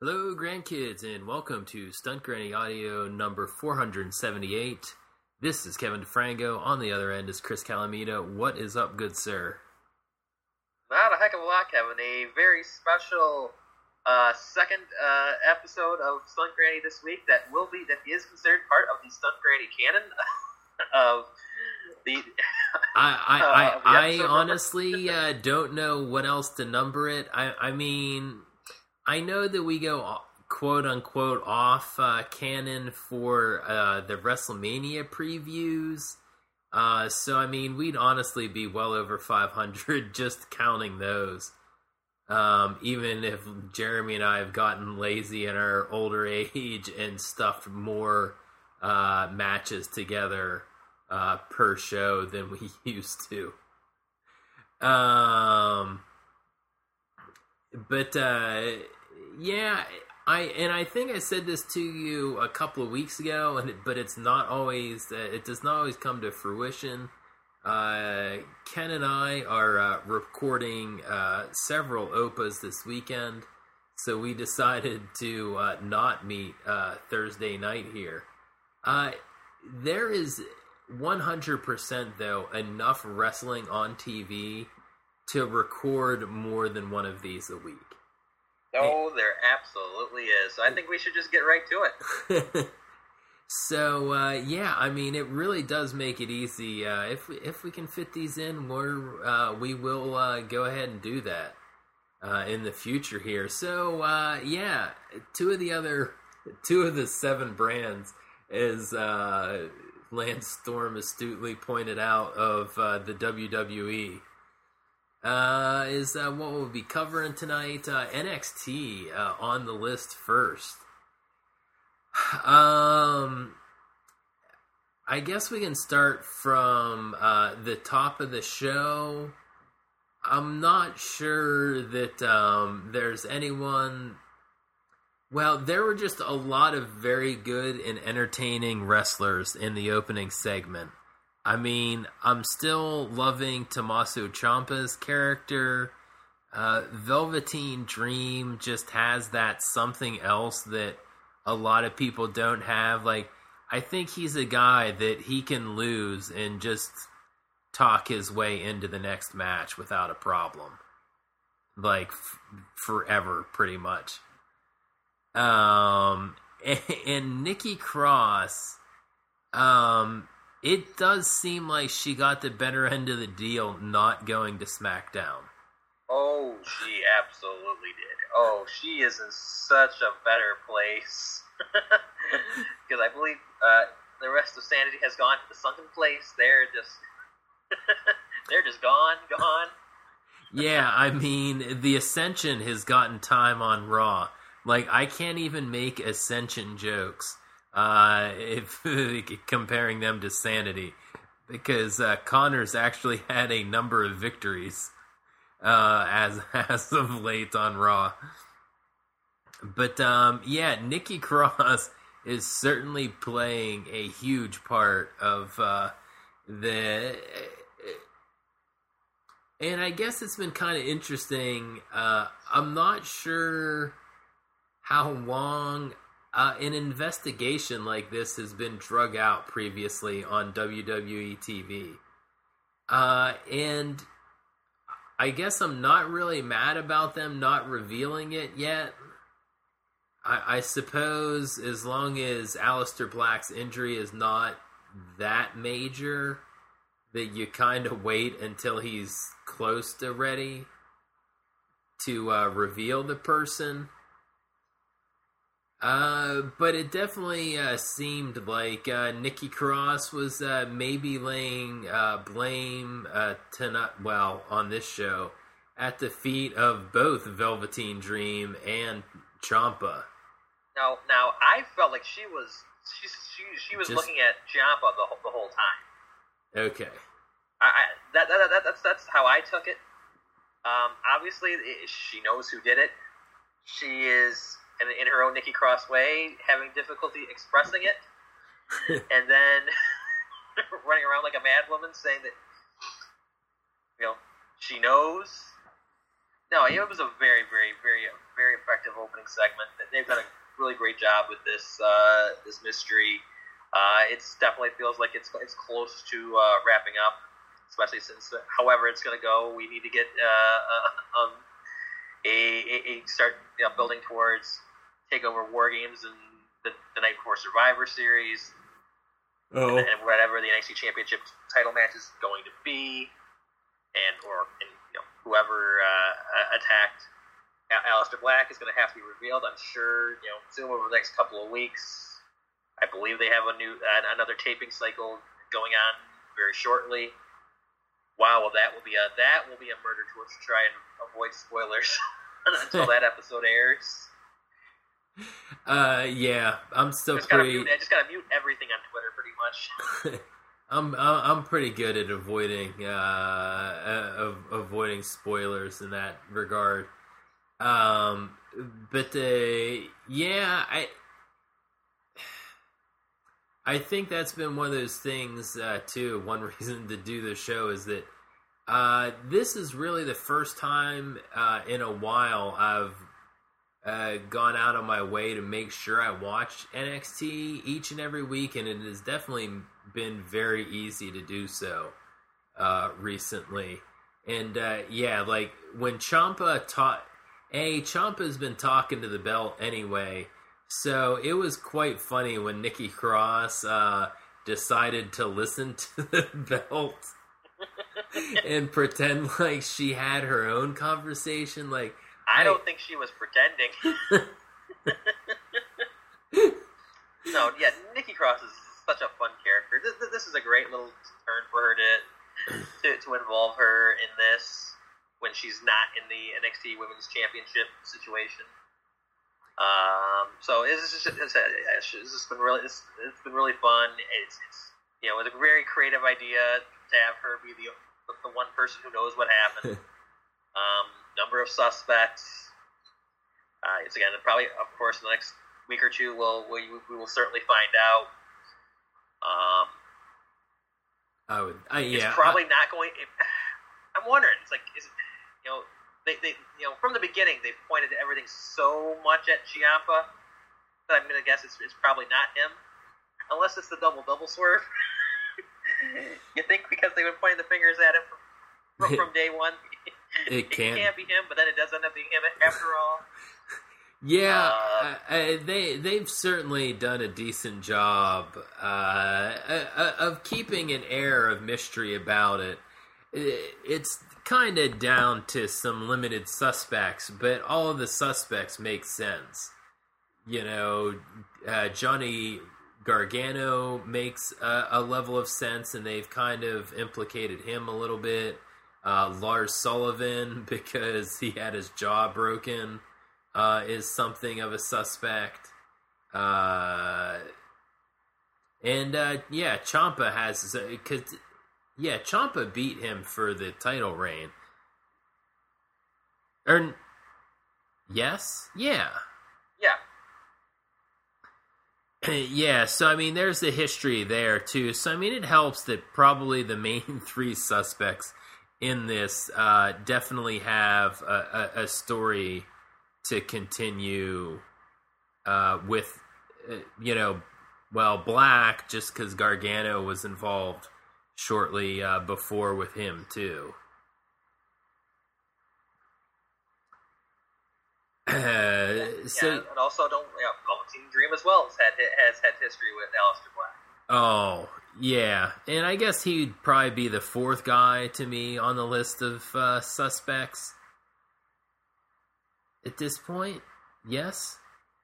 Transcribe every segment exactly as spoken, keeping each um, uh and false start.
Hello, grandkids, and welcome to Stunt Granny Audio number four hundred seventy-eight. This is Kevin DeFranco. On the other end is Chris Calamita. What is up, good sir? Not a heck of a lot, Kevin. A very special uh, second uh, episode of Stunt Granny this week that will be that is considered part of the Stunt Granny canon of the. I I, I, uh, I honestly uh, don't know what else to number it. I I mean. I know that we go quote-unquote off uh, canon for uh, the WrestleMania previews. Uh, so, I mean, we'd honestly be well over five hundred just counting those. Um, even if Jeremy and I have gotten lazy in our older age and stuffed more uh, matches together uh, per show than we used to. Um... But, uh, yeah, I and I think I said this to you a couple of weeks ago, and it, but it's not always, uh, it does not always come to fruition. Uh, Ken and I are uh, recording uh, several O P As this weekend, so we decided to uh, not meet uh, Thursday night here. Uh, there is one hundred percent, though, enough wrestling on T V to record more than one of these a week. No, and, there absolutely is. So I think we should just get right to it. so, uh, yeah, I mean, it really does make it easy. Uh, if, we, if we can fit these in, we're, uh, we will uh, go ahead and do that uh, in the future here. So, uh, yeah, two of the other, two of the seven brands, as uh, Lance Storm astutely pointed out, of uh, the W W E, Uh, is uh, what we'll be covering tonight. uh, N X T uh, on the list first. Um, I guess we can start from uh, the top of the show. I'm not sure that um, there's anyone... Well, there were just a lot of very good and entertaining wrestlers in the opening segment. I mean, I'm still loving Tommaso Ciampa's character. Uh, Velveteen Dream just has that something else that a lot of people don't have. Like, I think he's a guy that he can lose and just talk his way into the next match without a problem. Like, f- forever, pretty much. Um, and, and Nikki Cross, um... it does seem like she got the better end of the deal not going to SmackDown. Oh, she absolutely did. Oh, she is in such a better place. Because I believe uh, the rest of Sanity has gone to the sunken place. They're just... they're just gone, gone. Yeah, I mean, the Ascension has gotten time on Raw. Like, I can't even make Ascension jokes. Uh, if comparing them to Sanity, because uh, Connor's actually had a number of victories uh, as as of late on Raw. But um, yeah, Nikki Cross is certainly playing a huge part of uh, the. And I guess it's been kind of interesting. Uh, I'm not sure how long. Uh, an investigation like this has been drug out previously on W W E T V. Uh, and I guess I'm not really mad about them not revealing it yet. I, I suppose as long as Aleister Black's injury is not that major, that you kind of wait until he's close to ready to uh, reveal the person. Uh, but it definitely uh, seemed like uh, Nikki Cross was uh, maybe laying uh, blame uh, tonight, well, on this show, at the feet of both Velveteen Dream and Ciampa. Now, now I felt like she was she she, she was Just, looking at Ciampa the whole, the whole time. Okay. I, I that, that that that's that's how I took it. Um, obviously, it, she knows who did it. She is. And in her own Nikki Cross way, having difficulty expressing it, and then running around like a mad woman saying that, you know, she knows No, it was a very, very, very, very effective opening segment. They've done a really great job with this uh, this mystery. Uh, it's definitely feels like it's it's close to uh, wrapping up, especially since, uh, however it's going to go, we need to get uh, uh, um, a, a, a start you know, building towards Takeover War Games and the, the night before Survivor Series, oh. and, and whatever the N X T Championship title match is going to be, and or and, you know, whoever uh, attacked Aleister Black is going to have to be revealed. I'm sure, you know, soon over the next couple of weeks. I believe they have a new uh, another taping cycle going on very shortly. Wow, well that will be a that will be a murder torch to try and avoid spoilers until that episode airs. Uh, yeah, I'm still just pretty. Gotta mute, I just gotta mute everything on Twitter, pretty much. I'm I'm pretty good at avoiding uh, uh avoiding spoilers in that regard. Um, but uh, yeah, I. I think that's been one of those things, uh, too. One reason to do the show is that uh, this is really the first time uh, in a while I've uh, gone out of my way to make sure I watch N X T each and every week, and it has definitely been very easy to do so uh, recently. And, uh, yeah, like, when Ciampa taught... A, Ciampa's been talking to the belt anyway... So it was quite funny when Nikki Cross uh, decided to listen to the belt and pretend like she had her own conversation. Like I, I don't think she was pretending. No, yeah, Nikki Cross is such a fun character. This, this is a great little turn for her to, to to involve her in this when she's not in the N X T Women's Championship situation. Um, so it's just, it's, it's just been really, it's, it's been really fun. It's, it's, you know, it was a very creative idea to have her be the the one person who knows what happened. um, number of suspects. Uh, it's again probably, of course, in the next week or two, we'll we, we will certainly find out. Um, I would, I, yeah, it's probably I, not going. It, I'm wondering. It's like, is it, you know. They, they, you know, from the beginning, they pointed to everything so much at Ciampa that I'm going to guess it's, it's probably not him, unless it's the double-double swerve. You think because they've been pointing the fingers at him from, from, from day one, it, can't. it can't be him, but then it does end up being him after all. Yeah, uh, uh, they they've certainly done a decent job uh, uh, of keeping an air of mystery about it. It's kind of down to some limited suspects, but all of the suspects make sense. You know, uh, Johnny Gargano makes a, a level of sense, and they've kind of implicated him a little bit. Uh, Lars Sullivan, because he had his jaw broken, uh, is something of a suspect. Uh, and, uh, yeah, Ciampa has... Cause, yeah, Ciampa beat him for the title reign. Or... Yes? Yeah. Yeah. Yeah, so, I mean, there's the history there, too. So, I mean, it helps that probably the main three suspects in this uh, definitely have a, a, a story to continue uh, with, uh, you know, well, Black, just because Gargano was involved shortly uh, before with him, too. Uh, so, yeah, and also don't you know, Velveteen Dream as well has had has had history with Aleister Black. Oh yeah, and I guess he'd probably be the fourth guy to me on the list of uh, suspects at this point. Yes.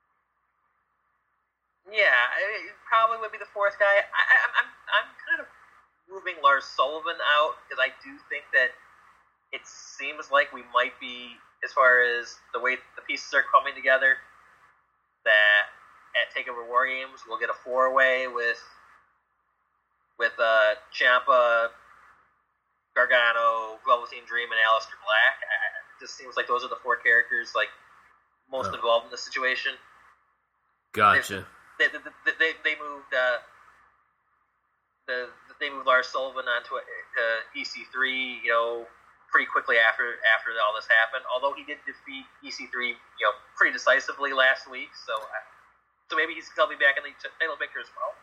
Yeah, it probably would be the fourth guy. I, I, I'm I'm kind of moving Lars Sullivan out because I do think that it seems like we might be, as far as the way the pieces are coming together, that at TakeOver War Games we'll get a four-way with with uh, Ciampa, Gargano, Velveteen Dream, and Aleister Black. It just seems like those are the four characters like most oh. involved in the situation. Gotcha. They they, they, they, they moved uh, the they moved Lars Sullivan onto uh, E C three, you know, pretty quickly after after all this happened. Although he did defeat E C three, you know, pretty decisively last week, so so maybe he's gonna be back in the title picture as well.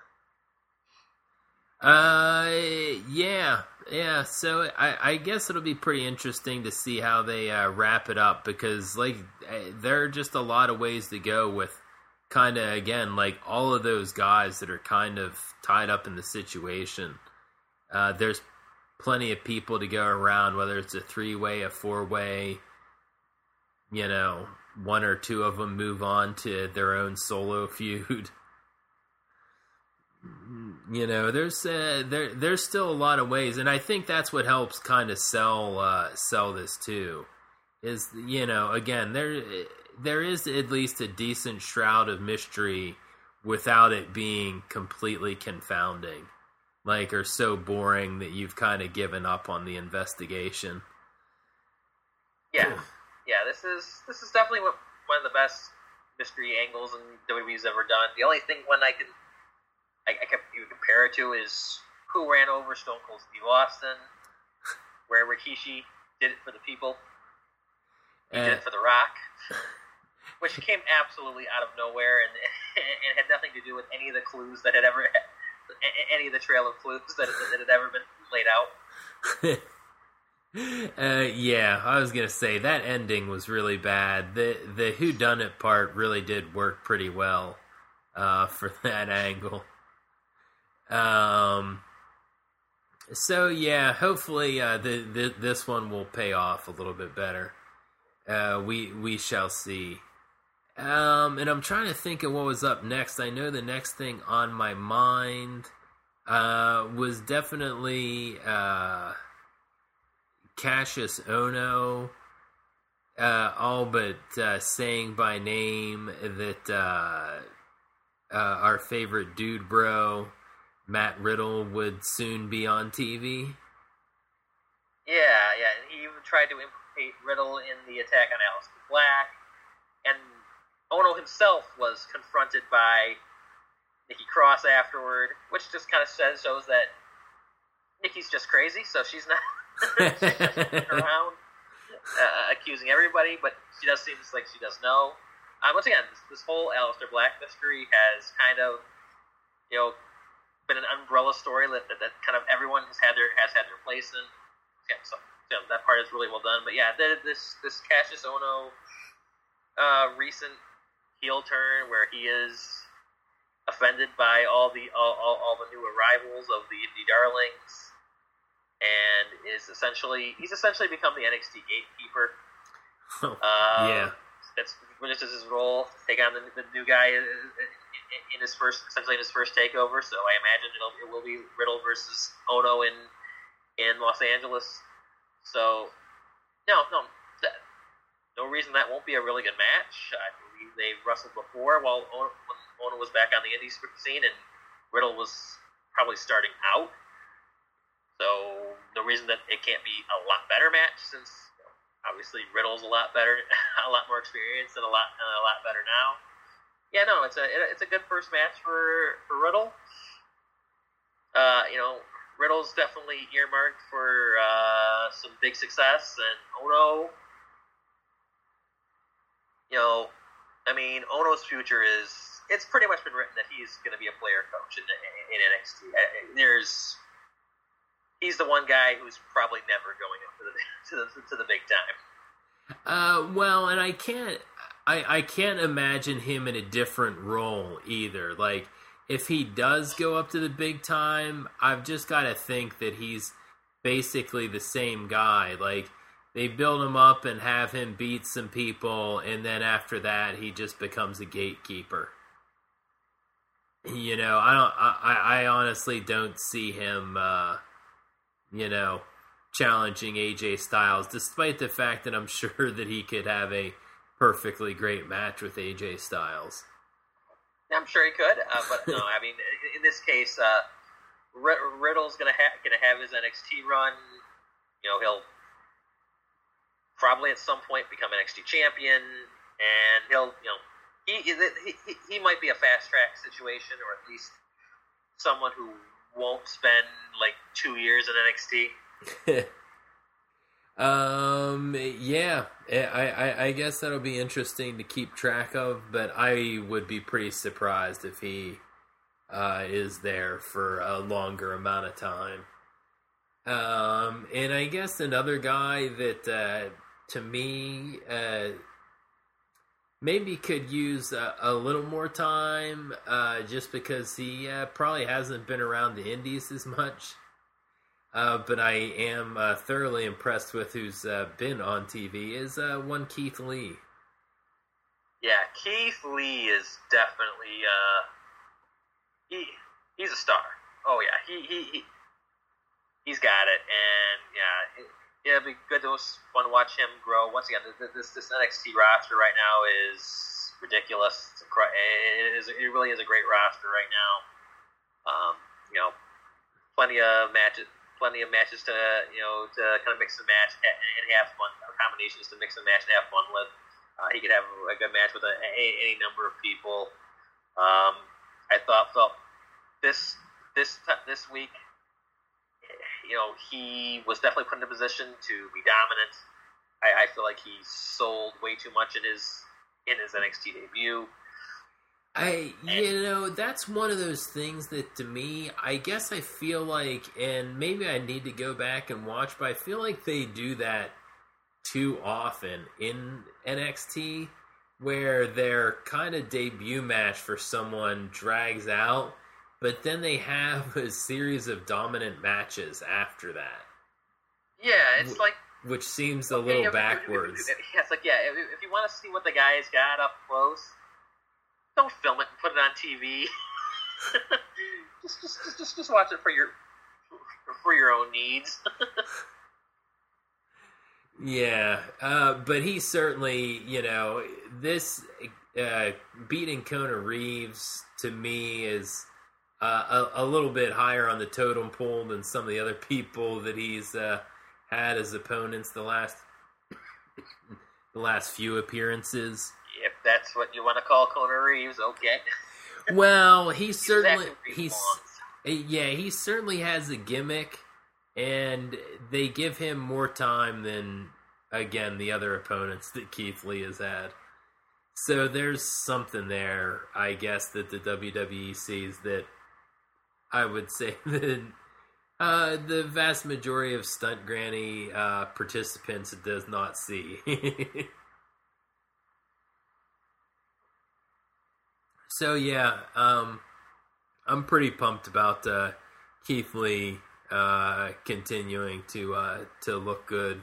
Uh, yeah, yeah. So I, I guess it'll be pretty interesting to see how they uh, wrap it up, because like there are just a lot of ways to go with kind of, again, like all of those guys that are kind of tied up in the situation. Uh, there's plenty of people to go around, whether it's a three-way, a four-way, you know, one or two of them move on to their own solo feud. You know, there's uh, there there's still a lot of ways, and I think that's what helps kind of sell uh, sell this too. Is, you know, again, there there is at least a decent shroud of mystery without it being completely confounding, like, or so boring that you've kind of given up on the investigation. Yeah, yeah. This is this is definitely one one of the best mystery angles in W W E's ever done. The only thing one I can I, I kept you compare it to is who ran over Stone Cold Steve Austin, where Rikishi did it for the people. He uh, did it for The Rock, which came absolutely out of nowhere and and had nothing to do with any of the clues that had ever, any of the trail of clues that, that had ever been laid out. uh, yeah, I was gonna say that ending was really bad. The the whodunit part really did work pretty well uh, for that angle. Um. So yeah, hopefully uh, the, the this one will pay off a little bit better. Uh, we we shall see. Um, and I'm trying to think of what was up next. I know the next thing on my mind uh, was definitely uh, Cassius Ohno, uh, all but uh, saying by name that uh, uh, our favorite dude bro, Matt Riddle, would soon be on T V. Yeah, yeah, and he even tried to implicate Riddle in the attack on Aleister Black, and Ohno himself was confronted by Nikki Cross afterward, which just kind of says shows that Nikki's just crazy, so she's not she's just running around uh, accusing everybody, but she does seem like she does know. Um, once again, this, this whole Aleister Black mystery has kind of, you know, been an umbrella story that, that, that kind of everyone has had their has had their place in. Yeah, so you know, that part is really well done. But yeah, the, this this Cassius Ohno uh, recent heel turn where he is offended by all the all, all, all the new arrivals of the indie darlings, and is essentially he's essentially become the N X T gatekeeper. Oh, uh, yeah, that's just as his role, take on the, the new guy in, in his first, essentially in his first takeover. So I imagine it'll, it will be Riddle versus Ohno in in Los Angeles. So no, no, that, no reason that won't be a really good match. I believe they wrestled before while Ohno, when Ohno was back on the indie scene, and Riddle was probably starting out. So no reason that it can't be a lot better match, since you know, obviously Riddle's a lot better, a lot more experienced, and a lot and a lot better now. Yeah, no, it's a it's a good first match for for Riddle. Uh, you know, Riddle's definitely earmarked for uh, some big success, and Ohno, you know, I mean, Ohno's future is, it's pretty much been written that he's going to be a player coach in, in N X T. There's, he's the one guy who's probably never going up to the to the, to the big time. Uh, well, and I can't, I, I can't imagine him in a different role either. Like, if he does go up to the big time, I've just got to think that he's basically the same guy. Like, they build him up and have him beat some people, and then after that, he just becomes a gatekeeper. You know, I don't. I, I honestly don't see him, uh, you know, challenging A J Styles, despite the fact that I'm sure that he could have a perfectly great match with A J Styles. I'm sure he could, uh, but no, I mean, in this case, uh, Riddle's gonna ha- gonna have his N X T run. You know, he'll probably at some point become N X T champion, and he'll, you know, he he he, he might be a fast track situation, or at least someone who won't spend like two years in N X T. Um, yeah, I, I, I guess that'll be interesting to keep track of, but I would be pretty surprised if he uh, is there for a longer amount of time. Um, and I guess another guy that, uh, to me, uh, maybe could use a, a little more time, uh, just because he uh, probably hasn't been around the Indies as much. Uh, but I am uh, thoroughly impressed with who's uh, been on T V is uh, one Keith Lee. Yeah, Keith Lee is definitely uh, he he's a star. Oh yeah, he he, he he's got it, and yeah, it, it'll be good. It was fun to watch him grow. Once again, this this N X T roster right now is ridiculous. It's incre- it, is, it really is a great roster right now. Um, you know, plenty of matches. Plenty of matches to you know to kind of mix and match and have fun, combinations to mix and match and have fun with. Uh, he could have a good match with a, a, any number of people. Um, I thought felt this this this week, you know, he was definitely put in a position to be dominant. I, I feel like he sold way too much in his in his N X T debut. I, you know, that's one of those things that to me, I guess I feel like, and maybe I need to go back and watch, but I feel like they do that too often in N X T, where their kind of debut match for someone drags out, but then they have a series of dominant matches after that. Yeah, it's like... Which seems a little yeah, backwards. Yeah, it's like, yeah, if, if you want to see what the guy's got up close... Don't film it and put it on T V. just, just, just, just, just watch it for your for your own needs. Yeah, uh, but he certainly, you know, this uh, beating Kona Reeves to me is uh, a, a little bit higher on the totem pole than some of the other people that he's uh, had as opponents the last the last few appearances. If that's what you want to call Kona Reeves, okay. Well, he certainly exactly he's yeah he certainly has a gimmick, and they give him more time than again the other opponents that Keith Lee has had. So there's something there, I guess, that the W W E sees that I would say that uh, the vast majority of Stunt Granny uh, participants does not see. So yeah, um, I'm pretty pumped about uh, Keith Lee uh, continuing to uh, to look good.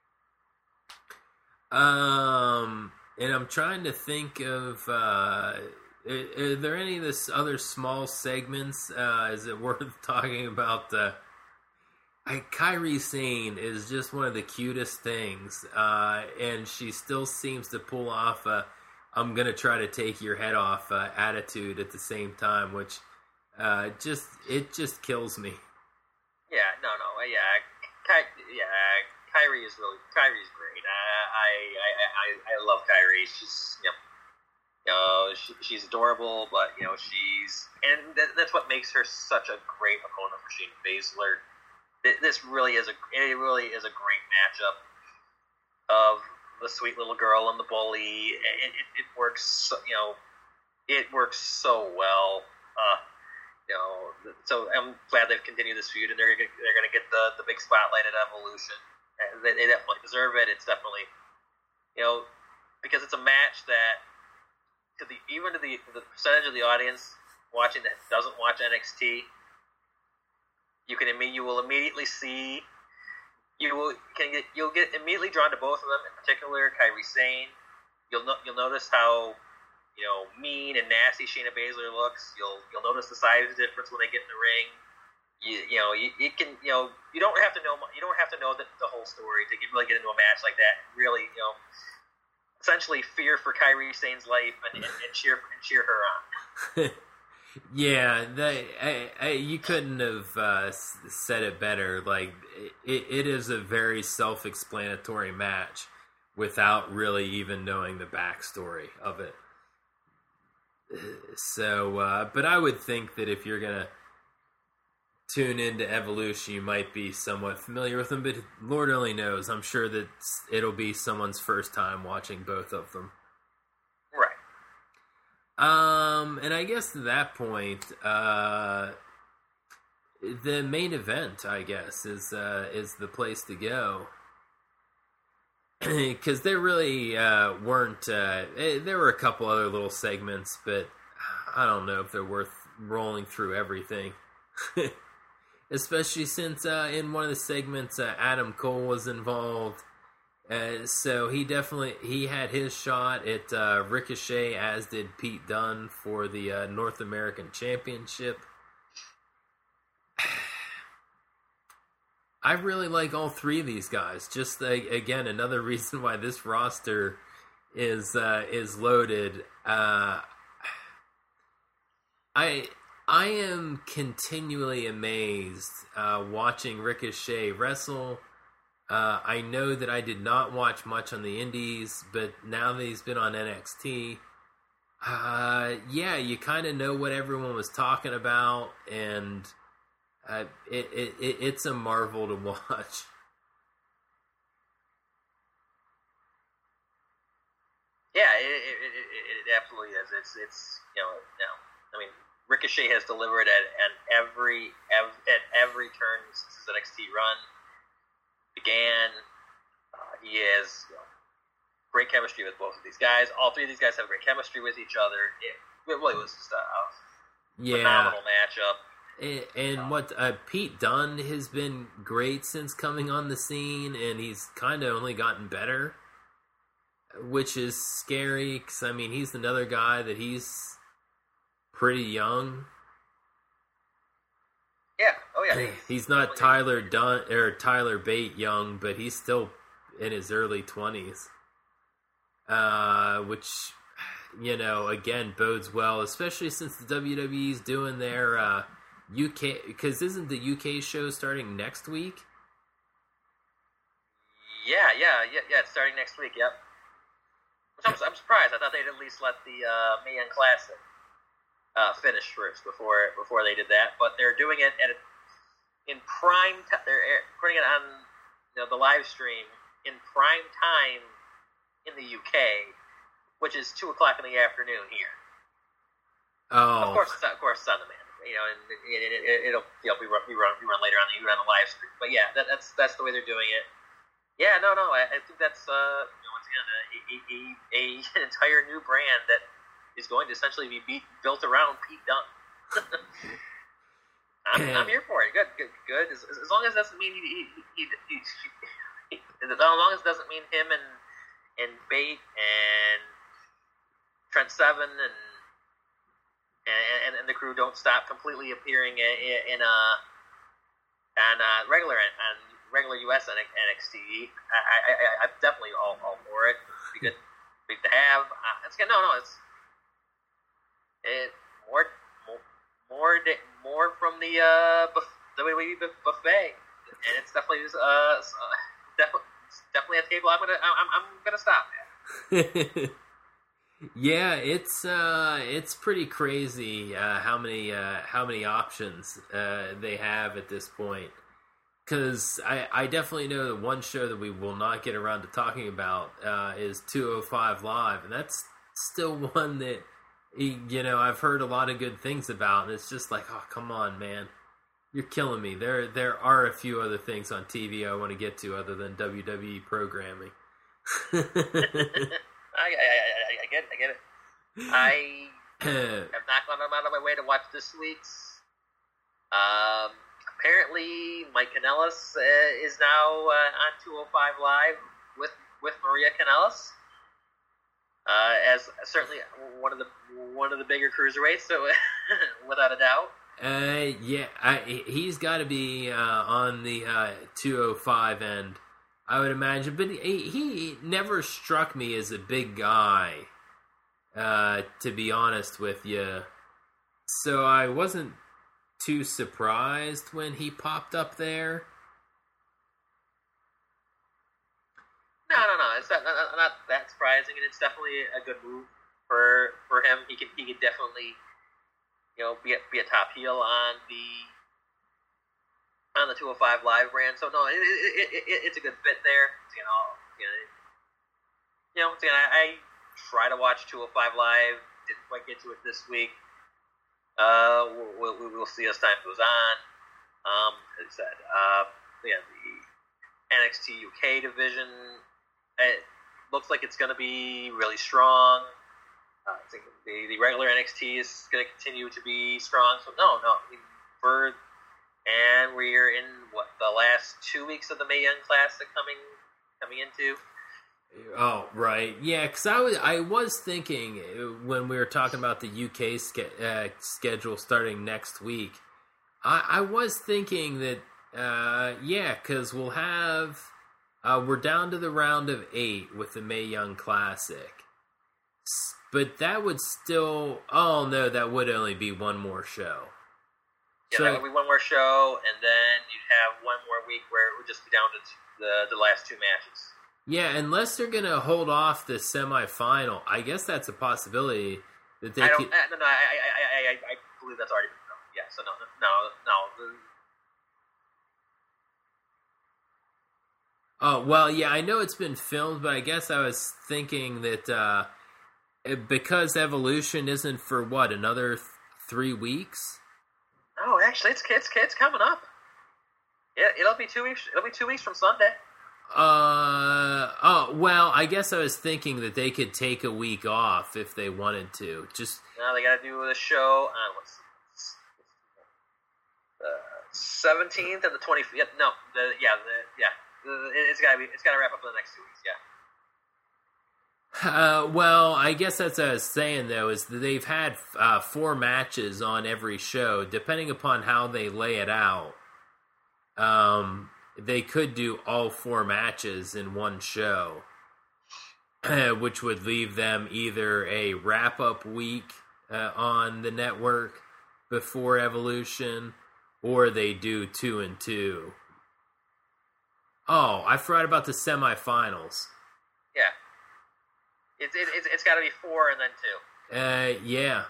Um, and I'm trying to think of uh, are, are there any of this other small segments? Uh, is it worth talking about? Uh, I, Kairi Sane is just one of the cutest things, uh, and she still seems to pull off a I'm going to try to take your head off uh, attitude at the same time, which uh, just, it just kills me. Yeah, no, no, yeah, Ky- yeah, Kairi is really, Kairi's great. Uh, I, I, I, I love Kairi. She's, you know, you know she, she's adorable, but, you know, she's, and that, that's what makes her such a great opponent for Shayna Baszler. This really is a, it really is a great matchup of the sweet little girl and the bully. It, it, it works, so, you know, it works so well. Uh, you know, so I'm glad they've continued this feud, and they're gonna, they're going to get the, the big spotlight at Evolution. And they, they definitely deserve it. It's definitely, you know, because it's a match that to the even to the the percentage of the audience watching that doesn't watch N X T, you can you will immediately see. You will can get you'll get immediately drawn to both of them. In particular, Kairi Sane. You'll no, you'll notice how you know mean and nasty Shayna Baszler looks. You'll you'll notice the size difference when they get in the ring. You you know you, you can you know you don't have to know you don't have to know the, the whole story to get, really get into a match like that. Really you know essentially fear for Kairi Sane's life and, and, and cheer and cheer her on. Yeah, they, I, I, you couldn't have uh, said it better. Like, it, it is a very self-explanatory match without really even knowing the backstory of it. So, uh, but I would think that if you're gonna tune into Evolution, you might be somewhat familiar with them, but Lord only knows. I'm sure that it'll be someone's first time watching both of them. Right. Um, and I guess to that point, uh, the main event, I guess, is uh, is the place to go. Because there really uh, weren't... Uh, there were a couple other little segments, but I don't know if they're worth rolling through everything. Especially since uh, in one of the segments, uh, Adam Cole was involved. Uh, so he definitely... He had his shot at uh, Ricochet, as did Pete Dunne, for the uh, North American Championship. I really like all three of these guys. Just uh, again, another reason why this roster is uh, is loaded. Uh, I I am continually amazed uh, watching Ricochet wrestle. Uh, I know that I did not watch much on the Indies, but now that he's been on N X T, uh, yeah, you kind of know what everyone was talking about, and. Uh, it, it, it it's a marvel to watch. Yeah, it, it, it, it absolutely is. It's it's you know, you know I mean, Ricochet has delivered at, at every at every turn since his N X T run began. Uh, he has you know, great chemistry with both of these guys. All three of these guys have great chemistry with each other. It, it really was just a, a yeah. phenomenal matchup. And, and what uh, Pete Dunne has been great since coming on the scene, and he's kind of only gotten better, which is scary. Because I mean, he's another guy that he's pretty young. Yeah. Oh yeah. He's, he's not Tyler Dunn or Tyler Bate young, but he's still in his early twenties. Uh, which you know, again, bodes well, especially since the W W E's doing their. Uh, U K, because isn't the U K show starting next week? Yeah, yeah, yeah, yeah. It's starting next week. Yep. Which I'm, I'm surprised. I thought they'd at least let the uh, Mae Young Classic uh, finish first before before they did that. But they're doing it at a, in prime. T- they're air, putting it on you know, the live stream in prime time in the U K, which is two o'clock in the afternoon here. Oh, of course, it's not, of course, it's on demand. You know, and it, it, it, it'll you know, we run we run we run later on the on the live stream. But yeah, that, that's that's the way they're doing it. Yeah, no, no, I, I think that's uh, you know, once again a, a, a, a an entire new brand that is going to essentially be beat, built around Pete Dunne. I'm, I'm here for it. Good, good, good. As, as long as it doesn't mean he, he, he, he, he, as long as it doesn't mean him and and Bate and Trent Seven and. And, and the crew don't stop completely appearing in, in a on a regular on regular U S N X T. I, I, I, I'm definitely all, all for it. It'd be good, big to have. Uh, it's good. No, no, it's it more more more, more from the uh, buff, W W E buffet, and it's definitely uh definitely definitely a table. I'm gonna I'm I'm gonna stop at. Yeah, it's uh, it's pretty crazy uh, how many uh, how many options uh, they have at this point. Because I, I definitely know that one show that we will not get around to talking about uh, is two oh five Live, and that's still one that you know I've heard a lot of good things about, and it's just like, oh, come on, man, you're killing me. There there are a few other things on T V I want to get to other than W W E programming. I, I, I, I get it, I get it. I have not gone out of my way to watch this week's. Um, apparently, Mike Kanellis uh, is now uh, on two oh five Live with with Maria Kanellis, uh, as certainly one of the one of the bigger cruiserweights, so without a doubt. Uh, yeah, I, he's got to be uh, on the uh, two oh five end. I would imagine, but he, he never struck me as a big guy, uh, to be honest with you. So I wasn't too surprised when he popped up there. No, no, no. It's not, not, not that surprising, and it's definitely a good move for for him. He could he could definitely, you know, be a, be a top heel on the on the two oh five Live brand. So no, it, it, it, it, it's a good fit there. You know, you know, you know I, I try to watch two oh five Live. Didn't quite get to it this week. Uh, we'll, we'll, we'll see as time goes on. Um, as I said, uh, yeah, the N X T U K division, it looks like it's going to be really strong. Uh, I think the, the regular N X T is going to continue to be strong. So no, no, I mean, for and we're in what the last two weeks of the Mae Young Classic coming coming into. Oh right, yeah. Because I was I was thinking when we were talking about the U K ske- uh, schedule starting next week, I, I was thinking that uh, yeah, because we'll have uh, we're down to the round of eight with the Mae Young Classic, but that would still oh no, that would only be one more show. Yeah, so, that would be one more show, and then you'd have one more week where it would just be down to t- the the last two matches. Yeah, unless they're going to hold off the semifinal, I guess that's a possibility that they I don't, could. No, no, I, I, I, I believe that's already been done. Yeah, so no, no, no. Oh well, yeah, I know it's been filmed, but I guess I was thinking that uh, because Evolution isn't for what another th- three weeks. Oh, actually, it's it's it's coming up. Yeah, it'll be two weeks. It'll be two weeks from Sunday. Uh oh. Well, I guess I was thinking that they could take a week off if they wanted to. Just now they got to do the show on what's the seventeenth and the twentieth. Yeah, no, the yeah, the yeah. It's gotta be. It's gotta wrap up in the next two weeks. Yeah. Uh, well, I guess that's what I was saying, though, is that they've had uh, four matches on every show. Depending upon how they lay it out, um, they could do all four matches in one show, which would leave them either a wrap-up week uh, on the network before Evolution, or they do two and two. Oh, I forgot about the semifinals. Yeah. It's it, it's it's got to be four and then two. Uh, yeah.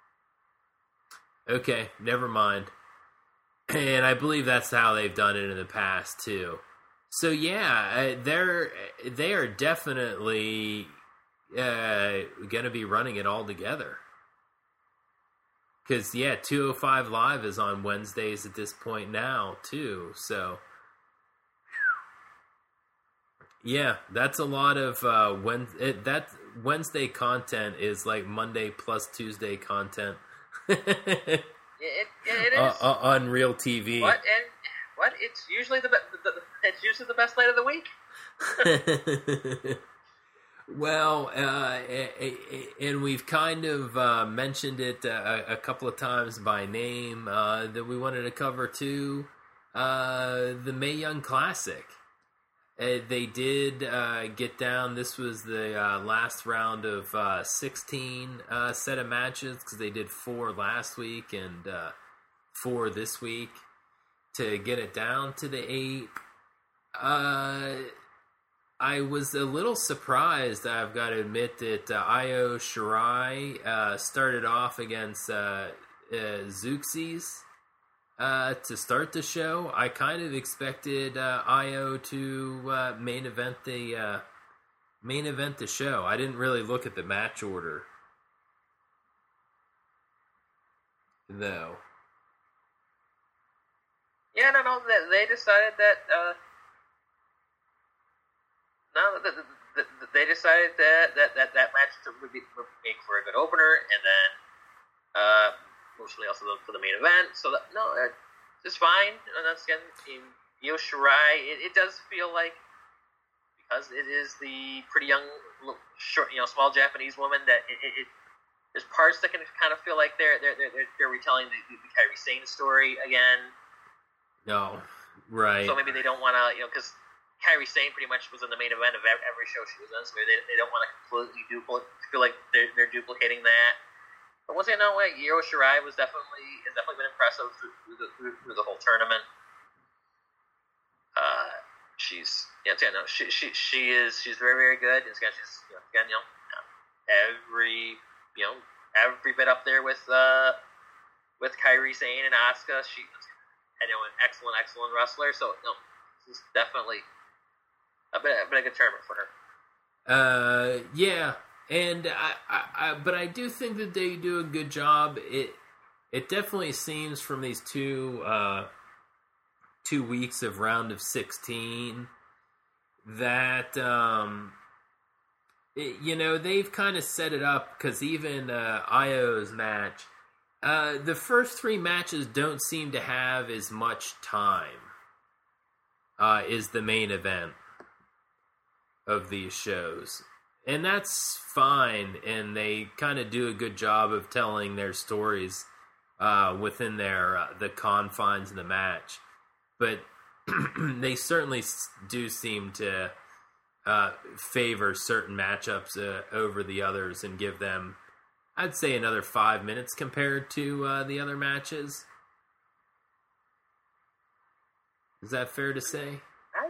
Okay, never mind. And I believe that's how they've done it in the past too. So yeah, uh, they're they are definitely uh, going to be running it all together. Because yeah, two oh five Live is on Wednesdays at this point now too. So. Yeah, that's a lot of uh, when it, that Wednesday content is like Monday plus Tuesday content. it, it, it is uh, uh, on Real T V. What and what? It's usually the, the, the it's usually the best night of the week. Well, uh, and we've kind of uh, mentioned it a, a couple of times by name uh, that we wanted to cover too. Uh, the Mae Young Classic. Uh, they did uh, get down. This was the uh, last round of uh, sixteen uh, set of matches because they did four last week and uh, four this week to get it down to the eight. Uh, I was a little surprised, I've got to admit, that uh, Io Shirai uh, started off against uh, uh, Zeuxis. Uh, to start the show, I kind of expected uh, Io to uh, main event the uh, main event the show. I didn't really look at the match order, though. Yeah, no, no. They, they decided that. Uh, no, the, the, the, they decided that that, that, that match would, be, would make for a good opener, and then. Uh, Mostly also for the main event, so that, no, it's fine. And that's again, in Io Shirai, it, it does feel like because it is the pretty young, short, you know, small Japanese woman that it, it, it there's parts that can kind of feel like they're they're they're, they're retelling the, the Kairi Sane story again. No, right. So maybe they don't want to, you know, because Kairi Sane pretty much was in the main event of every show she was in, so maybe they, they don't want to completely duplicate, feel like they're they're duplicating that. But once again, no way, Io Shirai was definitely has definitely been impressive through, through, the, through, through the whole tournament. Uh, she's yeah, yeah, no, she she she is she's very very good. And again, she's you know, again, you know, every you know every bit up there with uh with Kairi Sane and Asuka. She and, you know, an excellent, excellent wrestler. So, no, this is definitely a bit, a bit of a good tournament for her. Uh, yeah, and I, I, I, but I do think that they do a good job. It, it definitely seems from these two, uh, two weeks of round of sixteen that, um, it, you know, they've kind of set it up because even uh, Io's match, uh, the first three matches don't seem to have as much time. Uh, is the main event of these shows, and that's fine, and they kind of do a good job of telling their stories uh, within their uh, the confines of the match, but they certainly do seem to uh, favor certain matchups uh, over the others and give them, I'd say, another five minutes compared to uh, the other matches. Is that fair to say?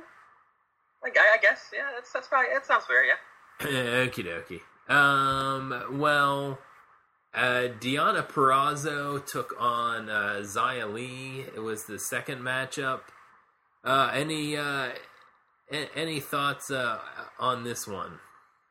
I, I guess, yeah, that's that's probably that sounds fair, yeah. Okie dokie. Um, well, uh, Deonna Purrazzo took on uh, Xia Li. It was the second matchup. Uh, any uh, a- any thoughts uh, on this one?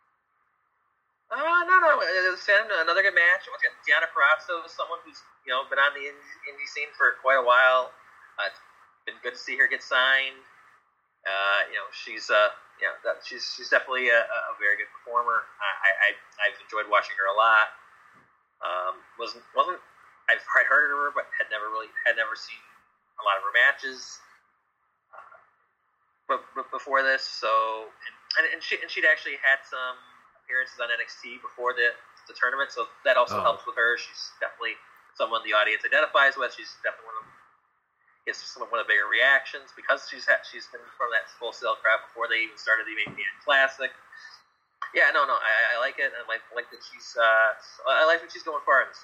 Uh, no, no, it's another good match. Once again, Deonna Purrazzo is someone who's, you know, been on the indie scene for quite a while. Uh, it's been good to see her get signed. Uh, you know, she's uh, you know, that, she's she's definitely a, a very good performer. I, I I've enjoyed watching her a lot. Um, wasn't wasn't I've heard of her, but had never really had never seen a lot of her matches. Uh, but, but before this, so and, and she and she'd actually had some appearances on N X T before the the tournament, so that also oh. helps with her. She's definitely someone the audience identifies with. She's definitely one of gets some one of the bigger reactions because she's had, she's been from that Full Sail crowd before they even started the A P N Classic. Yeah, no, no, I, I like it. I like like that she's. Uh, I like what she's going for in this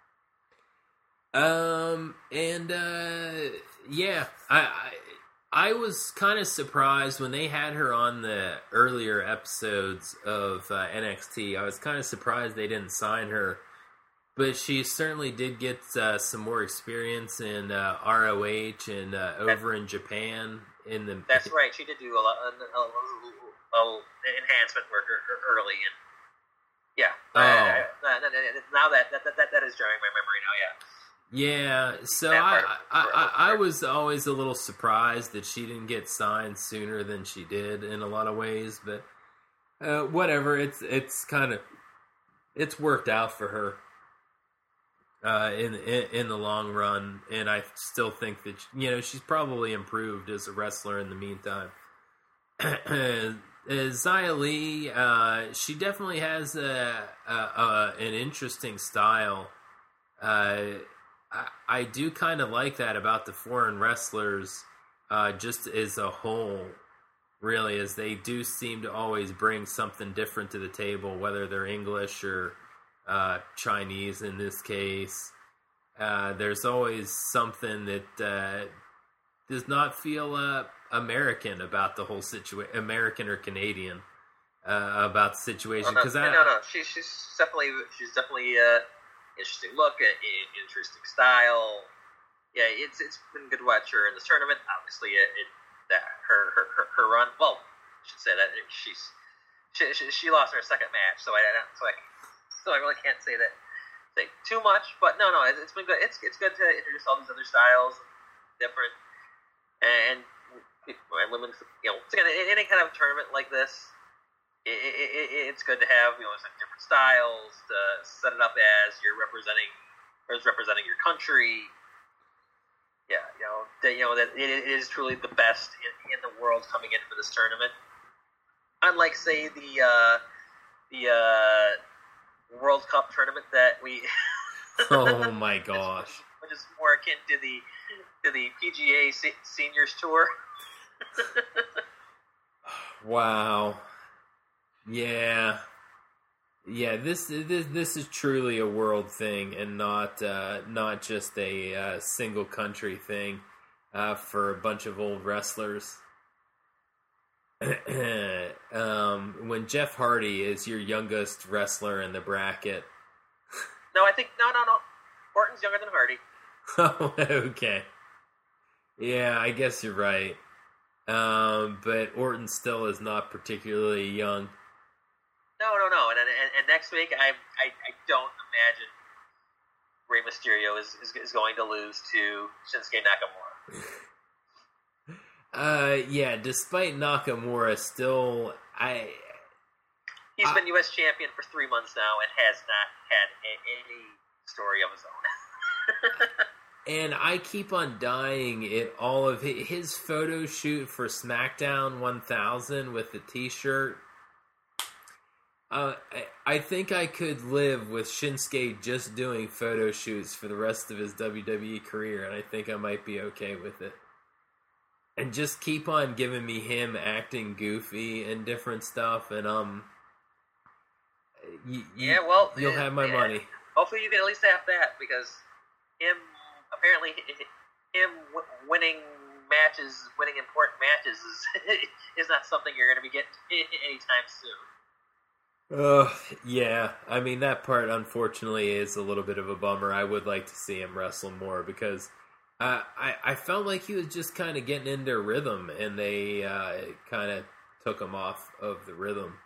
tournament. Um, and uh, yeah, I I, I was kind of surprised when they had her on the earlier episodes of uh, N X T. I was kind of surprised they didn't sign her. But she certainly did get uh, some more experience in uh, R O H and uh, over that, in Japan. In the that's right. She did do a lot of enhancement work early, and yeah. Oh. Uh, now that that, that that is jarring my memory now. Yeah. Yeah. So I I, I I was always a little surprised that she didn't get signed sooner than she did in a lot of ways, but uh, whatever. It's it's kind of it's worked out for her. Uh, in, in in the long run, and I still think that, you know, she's probably improved as a wrestler in the meantime. Xia Li, uh, she definitely has a, a, a an interesting style. Uh, I, I do kind of like that about the foreign wrestlers, uh, just as a whole. Really, as they do seem to always bring something different to the table, whether they're English or Uh, Chinese in this case. Uh, there's always something that uh, does not feel uh, American about the whole situation, American or Canadian uh, about the situation. Because oh, no, no, no, she's she's definitely she's definitely uh, interesting look, uh, interesting style. Yeah, it's it's been good to watch her in this tournament. Obviously, it, it that her, her her her run. Well, I should say that she's she she, she lost her second match, so I don't so I. So I really can't say that say too much, but no, no, it's been good. It's it's good to introduce all these other styles, different, and, and women. You know, again, in any kind of tournament like this, it, it, it, it's good to have, you know, some different styles to set it up as you're representing, or as representing your country. Yeah, you know, that you know that it, it is truly the best in, in the world coming in for this tournament. Unlike, say, the uh, the. Uh, World Cup tournament that we oh my gosh, which is more akin to the to the P G A se- Seniors Tour. Wow. Yeah. Yeah, this this this is truly a world thing and not uh, not just a uh, single country thing uh, for a bunch of old wrestlers. um, when Jeff Hardy is your youngest wrestler in the bracket. No, I think no, no, no. Orton's younger than Hardy. Oh, okay. Yeah, I guess you're right. Um, but Orton still is not particularly young. No, no, no. And and, and next week, I, I I don't imagine Rey Mysterio is, is, is going to lose to Shinsuke Nakamura. uh, yeah. Despite Nakamura, still, I. He's I, been U S champion for three months now and has not had a, any story of his own. And I keep on dying at all of his, his photo shoot for SmackDown one thousand with the T-shirt. Uh, I, I think I could live with Shinsuke just doing photo shoots for the rest of his W W E career, and I think I might be okay with it. And just keep on giving me him acting goofy and different stuff, and um, y- yeah, well, you'll have my yeah. money. Hopefully, you can at least have that because him. Apparently, him winning matches, winning important matches, is is not something you're going to be getting anytime soon. Uh, yeah. I mean, that part, unfortunately, is a little bit of a bummer. I would like to see him wrestle more because uh, I I felt like he was just kind of getting into rhythm, and they uh, kind of took him off of the rhythm.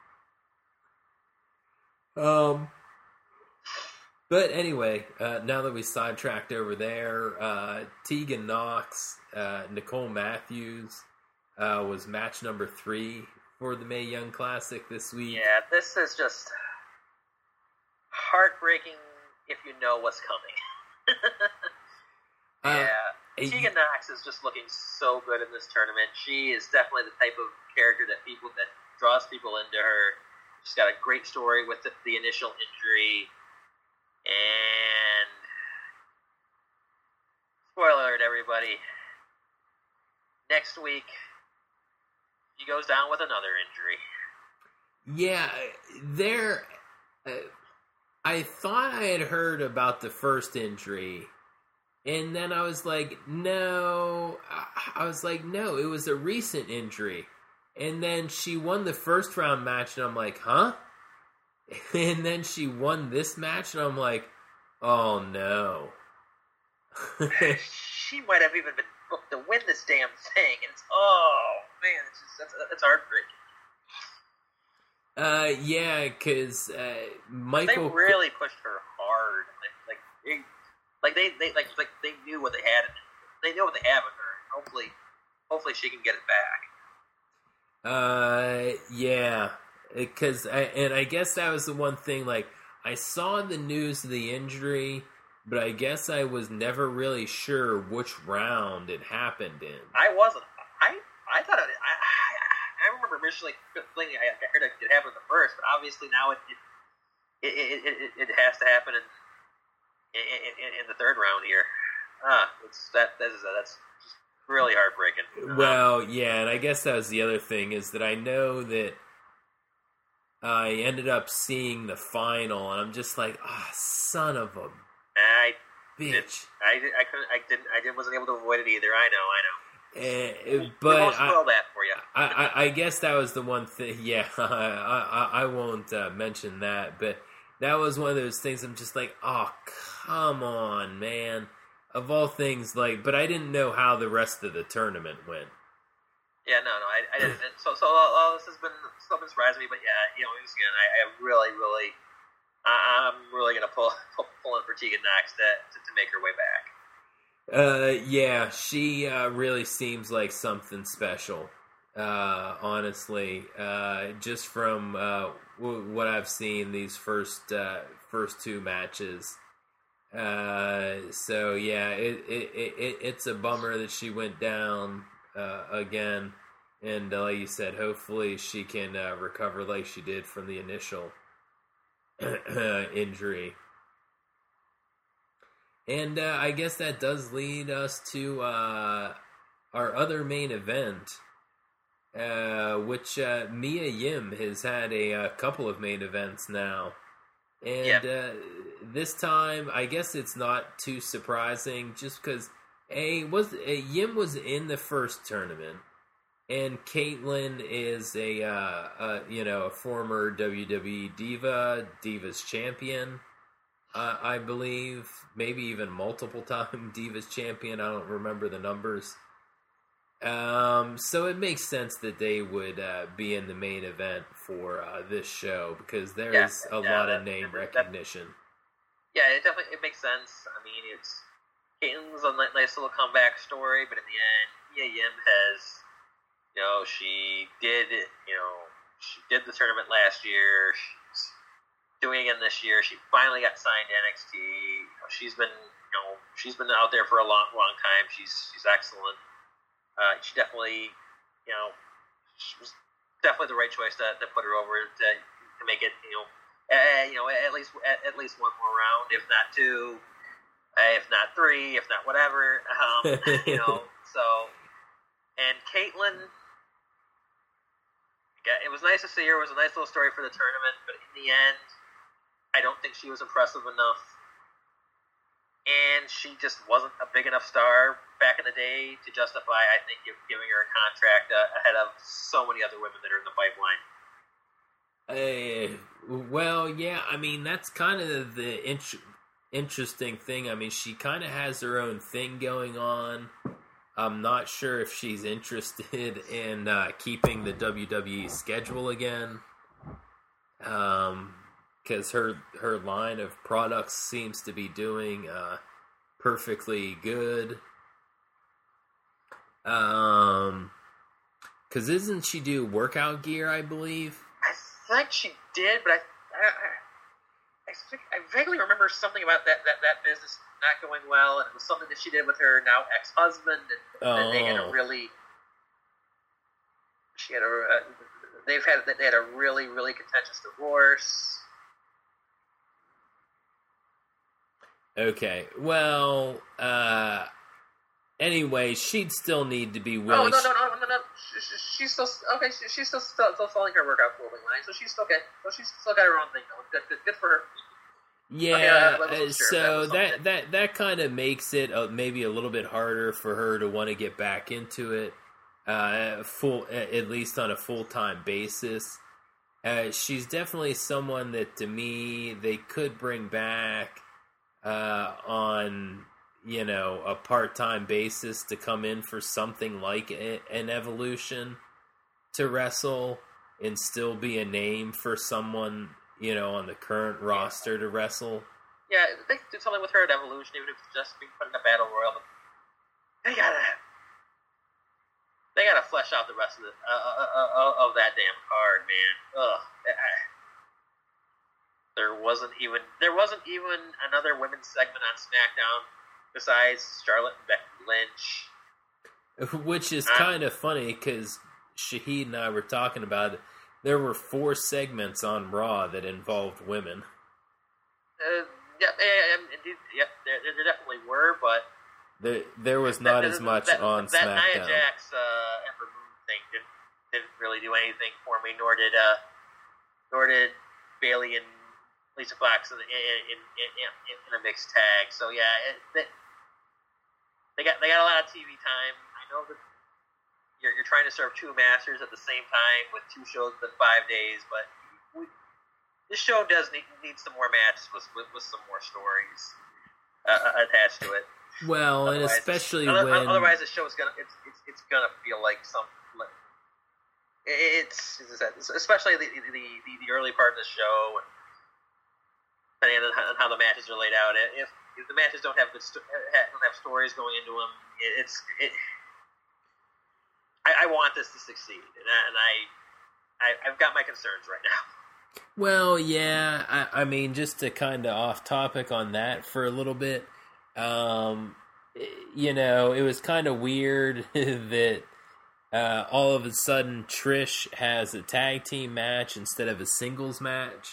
Um. But anyway, uh, now that we sidetracked over there, uh, Tegan Nox, uh, Nicole Matthews uh, was match number three for the Mae Young Classic this week. Yeah, this is just heartbreaking if you know what's coming. yeah, uh, Tegan Nox is just looking so good in this tournament. She is definitely the type of character that people that draws people into her. She's got a great story with the, the initial injury. And spoiler alert, everybody. Next week, he goes down with another injury. Yeah, there. Uh, I thought I had heard about the first injury, and then I was like, no. I was like, no, it was a recent injury. And then she won the first round match, and I'm like, huh? And then she won this match, and I'm like, oh no. She might have even been booked to win this damn thing. And it's, oh, man, it's, just, it's, it's heartbreaking. Uh, yeah, because uh, Michael... They really pushed her hard. Like, like, they, like, they, they, like, like, they knew what they had in it. They knew what they have in her. Hopefully, hopefully she can get it back. Uh, yeah. Because, and I guess that was the one thing, like, I saw the news of the injury, but I guess I was never really sure which round it happened in. I wasn't. I I thought it, I, I remember initially thinking I heard it happen in the first, but obviously now it it it, it, it has to happen in, in in the third round here. Ah, it's, that, that is, that's really heartbreaking. Well, yeah, and I guess that was the other thing, is that I know that I ended up seeing the final, and I'm just like, ah, oh, son of a I bitch. Did, I did, I couldn't. I didn't. I didn't, wasn't able to avoid it either. I know. I know. Uh, but we won't spoil I, that for you. I, I, I guess that was the one thing. Yeah, I, I, I won't uh, mention that, but that was one of those things. I'm just like, oh, come on, man. Of all things, like, but I didn't know how the rest of the tournament went. Yeah, no, no, I, I didn't. So, so all this has been still been surprising me, but yeah, you know, once again, I, I really, really, I, I'm really gonna pull, pull pull in for Tegan Nox to, to to make her way back. Uh, yeah, she uh, really seems like something special. Uh, honestly, uh, just from uh, w- what I've seen these first uh, first two matches. Uh, so yeah, it, it it it's a bummer that she went down uh, again, and uh, like you said, hopefully she can uh, recover like she did from the initial injury. And uh, I guess that does lead us to uh, our other main event, uh, which uh, Mia Yim has had a, a couple of main events now. And yeah. uh, this time, I guess it's not too surprising, just because a was a, Yim was in the first tournament, and Caitlyn is a uh, uh, you know a former W W E diva, Divas champion, uh, I believe, maybe even multiple time Divas champion. I don't remember the numbers. Um, so it makes sense that they would uh, be in the main event for uh, this show because there Yeah, is a yeah, lot that- of name that- recognition. Yeah, it definitely it makes sense. I mean, it's Caitlin's a ni- nice little comeback story, but in the end, Mia Yim has, you know, she did, you know, she did the tournament last year. She's doing it again this year. She finally got signed to N X T. You know, she's been, you know, she's been out there for a long, long time. She's she's excellent. Uh, she definitely, you know, she was definitely the right choice to, to put her over to, to make it, you know, uh, you know, at least at, at least one more round, if not two, uh, if not three, if not whatever. Um, you know, so and Caitlyn, yeah, it was nice to see her. It was a nice little story for the tournament, but in the end, I don't think she was impressive enough. And she just wasn't a big enough star back in the day to justify, I think, giving her a contract uh, ahead of so many other women that are in the pipeline. Uh, well, yeah, I mean, that's kind of the int- interesting thing. I mean, she kind of has her own thing going on. I'm not sure if she's interested in uh, keeping the W W E schedule again. Um... Because her her line of products seems to be doing uh, perfectly good. Um, because isn't she do workout gear? I believe. I think she did, but I I, I, think, I vaguely remember something about that, that that business not going well, and it was something that she did with her now ex husband, and, Oh. and they had a really she had a uh, they've had they had a really really contentious divorce. Okay. Well. Uh. Anyway, she'd still need to be Oh willing. no no no no no! She, she, she's still okay. She, she's still, still still following her workout clothing line, so she's still okay. So she's still got her own thing going. Good good good for her. Yeah, Okay, uh, that was uh, sure, that so was that something. that that kind of makes it uh, maybe a little bit harder for her to want to get back into it, uh, full at least on a full time basis. Uh, she's definitely someone that, to me, they could bring back uh, on you know a part time basis to come in for something like a, an Evolution to wrestle and still be a name for someone, you know, on the current roster to wrestle. Yeah, they did something with her at Evolution, even if it's just being put in a battle royal. But they gotta, they gotta flesh out the rest of the uh, uh, uh, of that damn card, man. Ugh. There wasn't even there wasn't even another women's segment on SmackDown besides Charlotte and Becky Lynch. Which is Uh, kind of funny because Shahid and I were talking about it. There were four segments on Raw that involved women. Uh, yeah, yeah, indeed, yeah, there, there definitely were, but There, there was not that, as much that, on that Nia SmackDown. Jax uh, Ember Moon thing didn't, didn't really do anything for me, nor did uh, nor did Bayley and Lisa Fox in, in, in, in, in a mixed tag. So yeah, it, they, they got they got a lot of T V time. I know that you're you're trying to serve two masters at the same time with two shows within five days, but we, this show does need, need some more matches with with, with some more stories uh, attached to it. Well, and Otherwise, especially other- when otherwise the show is gonna it's it's, it's gonna feel like some like, it's, as I said, especially the the, the the early part of the show and depending on how the matches are laid out. If if the matches don't have good sto- don't have stories going into them, it, it's it. I, I want this to succeed, and I, and I, I I've got my concerns right now. Well, yeah, I, I mean, just to kind of off topic on that for a little bit, um, you know, it was kind of weird that uh, all of a sudden Trish has a tag team match instead of a singles match.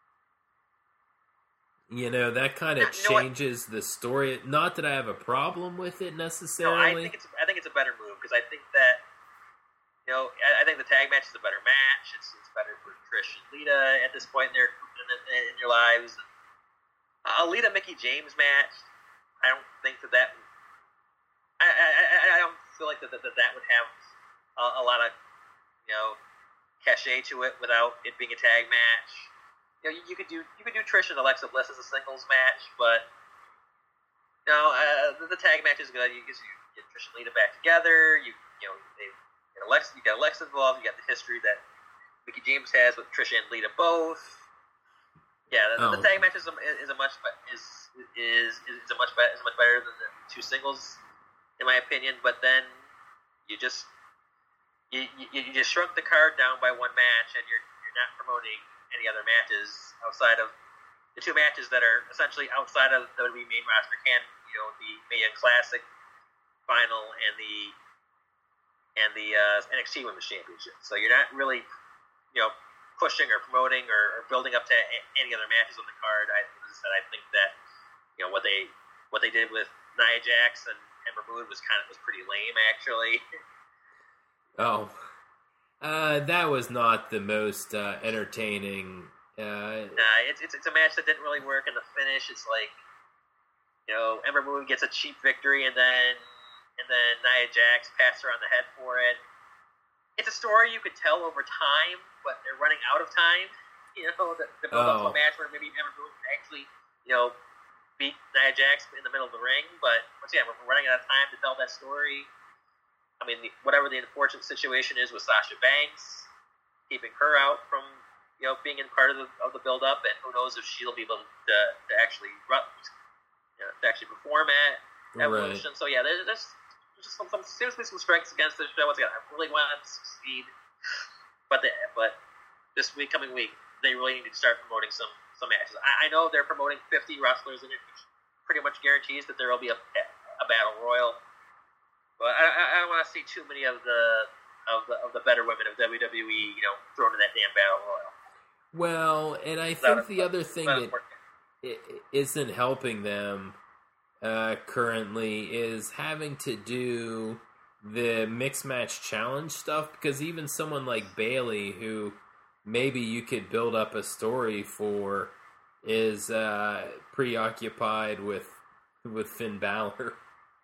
You know, that kind of You know what? changes the story. Not that I have a problem with it No, necessarily. I think it's I think it's a better move because I think that you know I, I think the tag match is a better match. It's it's better for Trish and Lita at this point in their in, in their lives. A Lita Mickey James match, I don't think that that I I, I don't feel like that that, that would have a, a lot of you know cachet to it without it being a tag match. You know, you, you could do you could do Trish and Alexa Bliss as a singles match, but you know, uh, the, the tag match is good. You, you get Trish and Lita back together. You you know they get Alexa, you got Alexa involved. You got the history that Mickie James has with Trish and Lita both. Yeah, the, oh. the tag match is a, is a much is is is a much better is much better than the two singles, in my opinion. But then you just you, you, you just shrunk the card down by one match, and you're you're not promoting any other matches outside of the two matches that are essentially outside of the W W E main roster. Can you know the Mae Young Classic final and the and the uh, N X T Women's Championship. So you're not really you know pushing or promoting or, or building up to a- any other matches on the card. I, as I said, I think that you know what they what they did with Nia Jax and Ember Moon was kind of was pretty lame, actually. Oh, uh, that was not the most uh, entertaining. Uh, nah, it's, it's it's a match that didn't really work in the finish. It's like you know Ember Moon gets a cheap victory, and then and then Nia Jax passed her on the head for it. It's a story you could tell over time, but they're running out of time. You know, to, to build Oh. up to a match where maybe Ember Moon can actually you know beat Nia Jax in the middle of the ring. But once again, we're running out of time to tell that story. I mean, the, whatever the unfortunate situation is with Sasha Banks, keeping her out from you know being in part of the of the build up, and who knows if she'll be able to, to actually run, you know, to actually perform at Evolution. Right. So yeah, there's, there's just some, some seriously some strengths against this show. Once again, I really want it to succeed, but the, but this week coming week they really need to start promoting some some matches. I, I know they're promoting fifty wrestlers, and it pretty much guarantees that there will be a a battle royal. But I, I, I don't want to see too many of the of the of the better women of W W E, you know, thrown in that damn battle royal. Well, and I think the other thing that i- isn't helping them uh, currently is having to do the mixed match challenge stuff, because even someone like Bayley, who maybe you could build up a story for, is uh, preoccupied with with Finn Balor.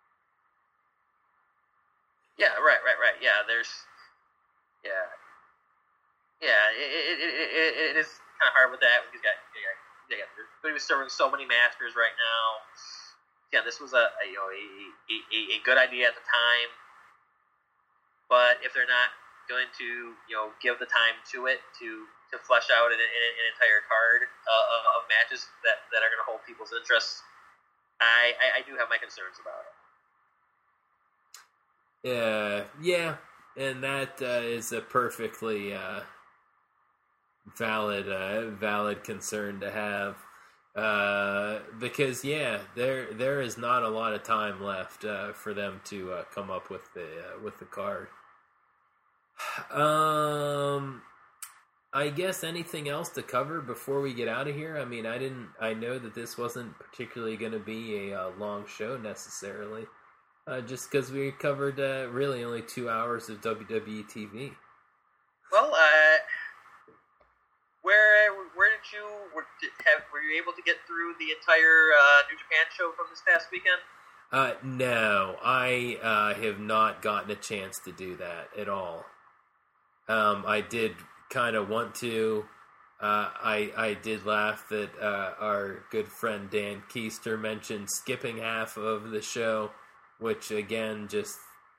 Yeah, right, right, right. Yeah, there's, yeah, yeah. It it, it, it, it is kind of hard with that. He's got, yeah, yeah. They're going to be serving so many masters right now. Yeah, this was a, a you know a, a, a good idea at the time, but if they're not going to you know give the time to it to to flesh out an, an, an entire card uh, of matches that, that are going to hold people's interests, I, I I do have my concerns about it. Uh, yeah, and that uh, is a perfectly uh, valid uh, valid concern to have, uh, because yeah, there there is not a lot of time left uh, for them to uh, come up with the uh, with the card. Um, I guess anything else to cover before we get out of here? I mean, I didn't. I know that this wasn't particularly going to be a uh, long show necessarily. Uh, just because we covered uh, really only two hours of W W E T V. Well, uh, where where did you were, did, have, were you able to get through the entire uh, New Japan show from this past weekend? Uh, no, I uh, have not gotten a chance to do that at all. Um, I did kind of want to. Uh, I I did laugh that uh, our good friend Dan Keister mentioned skipping half of the show, which again just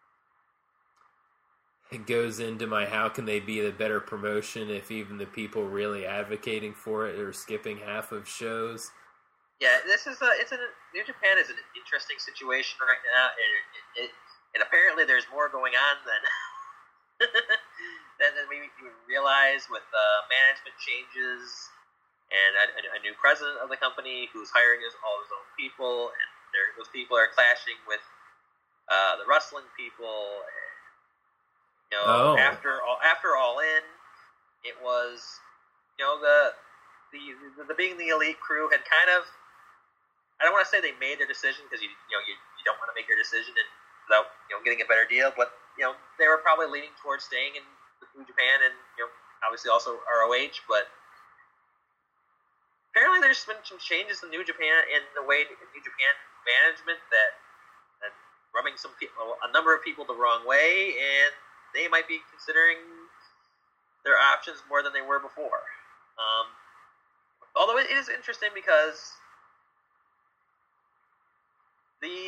it goes into my how can they be the better promotion if even the people really advocating for it are skipping half of shows. Yeah, this is a it's a New Japan is an interesting situation right now, and it, it, and apparently there's more going on than than, than we realize with uh, management changes and a, a new president of the company who's hiring his, all his own people, and those people are clashing with Uh, the wrestling people, and, you know, Oh. after all, after All In, it was, you know, the, the the the being the elite crew had kind of, I don't want to say they made their decision because you you know you, you don't want to make your decision and without you know getting a better deal, but you know they were probably leaning towards staying in New Japan and you know obviously also R O H, but apparently there's been some changes in New Japan in the way New Japan management that. rubbing some people, a number of people the wrong way, and they might be considering their options more than they were before. Um, although it is interesting because the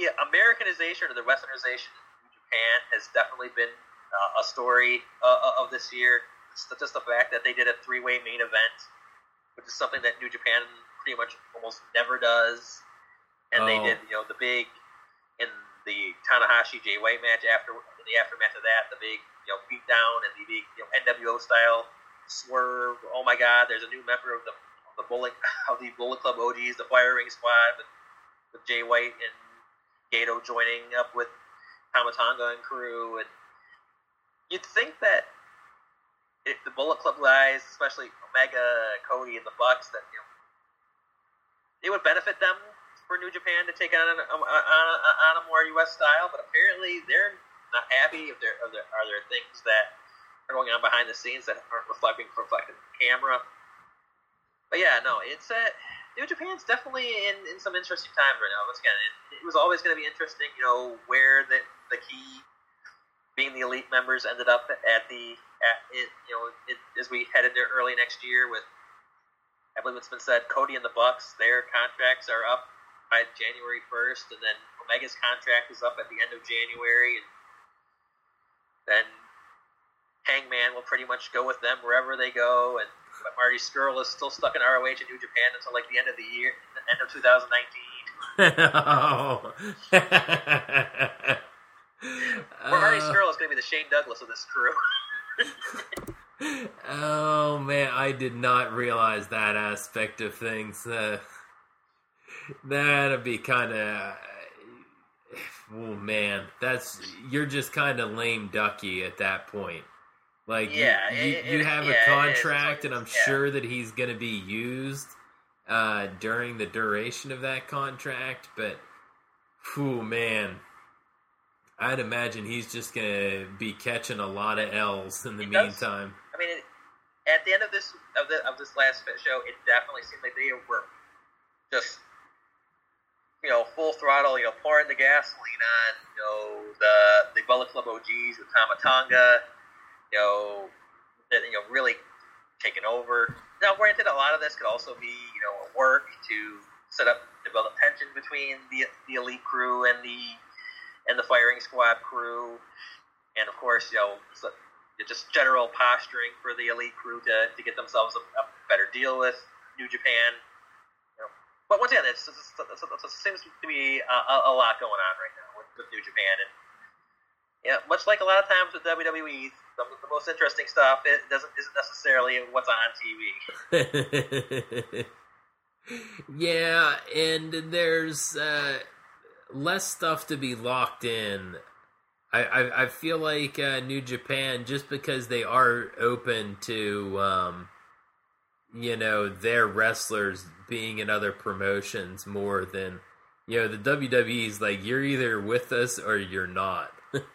the Americanization or the Westernization of Japan has definitely been uh, a story uh, of this year. It's just the fact that they did a three-way main event, which is something that New Japan pretty much almost never does. And oh. they did, you know, the big in the Tanahashi Jay White match after in the aftermath of that, the big, you know, beatdown and the big, you know, N W O style swerve. Oh my God, there's a new member of the of the Bullet of the Bullet Club O Gs, the Fire Ring Squad, with, with Jay White and Gato joining up with Tamatanga and crew. And you'd think that if the Bullet Club guys, especially Omega, Cody, and the Bucks, that you know, it would benefit them for New Japan to take on a, on a, on a more U S style. But apparently, they're not happy. If there are there, are there things that are going on behind the scenes that aren't reflecting reflected in the camera. But yeah, no, it's uh, New Japan's definitely in, in some interesting times right now. Once again, it, it was always going to be interesting, you know, where the the key being the elite members ended up at the at it, you know, it, as we headed there early next year with, I believe it's been said, Cody and the Bucks, their contracts are up by January first, and then Omega's contract is up at the end of January, and then Hangman will pretty much go with them wherever they go, and but Marty Scurll is still stuck in R O H in New Japan until like the end of the year, the end of two thousand nineteen. Oh. Or Marty Scurll is going to be the Shane Douglas of this crew. Oh man, I did not realize that aspect of things. Uh, that'd be kind of, oh man, that's you're just kind of lame ducky at that point. Like yeah, you, you, it, you have yeah, a contract, like, and I'm yeah. sure that he's going to be used uh, during the duration of that contract. But, whew, man. I'd imagine he's just going to be catching a lot of L's in the it meantime. Does, I mean, it, at the end of this of the of this last show, it definitely seemed like they were just, you know, full throttle, you know, pouring the gasoline on, you know, the the Bullet Club O Gs with Tamatanga, you know, that, you know, really taking over. Now, granted, a lot of this could also be, you know, a work to set up, develop tension between the the elite crew and the and the Firing Squad crew, and of course, you know, so just general posturing for the elite crew to, to get themselves a, a better deal with New Japan. You know, but once again, it's, it's, it's, it's, it seems to be a, a lot going on right now with, with New Japan, and yeah, much like a lot of times with W W E, the, the most interesting stuff it doesn't isn't necessarily what's on T V. Yeah, and there's uh, less stuff to be locked in. I, I, I feel like uh, New Japan, just because they are open to, um, you know, their wrestlers being in other promotions more than, you know, the W W E is like, you're either with us or you're not.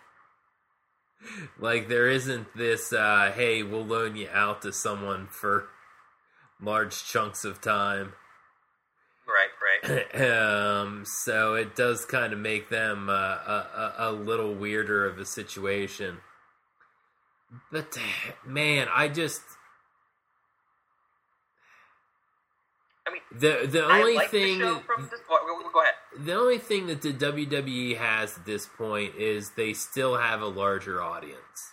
Like, there isn't this, uh, hey, we'll loan you out to someone for large chunks of time. Right, right. um, so it does kind of make them uh, a, a, a little weirder of a situation. But, man, I just... I mean, the the only I like thing... The show from this, oh, go ahead. The only thing that the W W E has at this point is they still have a larger audience.